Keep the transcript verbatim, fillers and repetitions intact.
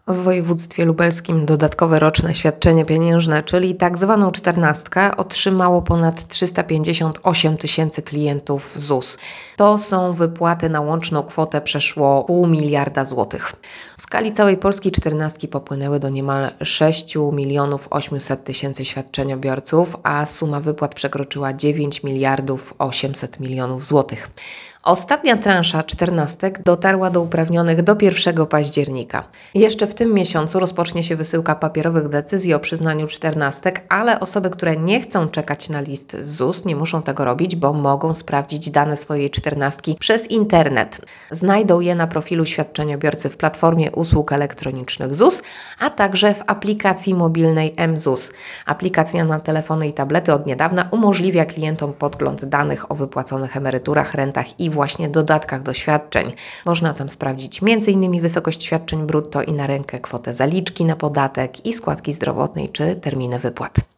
W województwie lubelskim dodatkowe roczne świadczenie pieniężne, czyli tak zwaną czternastkę, otrzymało ponad trzysta pięćdziesiąt osiem tysięcy klientów Z U S. To są wypłaty na łączną kwotę przeszło pół miliarda złotych. W skali całej Polski czternastki popłynęły do niemal sześć milionów osiemset tysięcy świadczeniobiorców, a suma wypłat przekroczyła dziewięć miliardów osiemset milionów złotych. Ostatnia transza czternastek dotarła do uprawnionych do pierwszego października. Jeszcze w tym miesiącu rozpocznie się wysyłka papierowych decyzji o przyznaniu czternastek, ale osoby, które nie chcą czekać na list z Z U S, nie muszą tego robić, bo mogą sprawdzić dane swojej czternastki przez internet. Znajdą je na profilu świadczeniobiorcy w platformie usług elektronicznych Z U S, a także w aplikacji mobilnej M Z U S. Aplikacja na telefony i tablety od niedawna umożliwia klientom podgląd danych o wypłaconych emeryturach, rentach i właśnie dodatkach do świadczeń. Można tam sprawdzić między innymi wysokość świadczeń brutto i na rękę kwotę zaliczki na podatek i składki zdrowotnej czy terminy wypłat.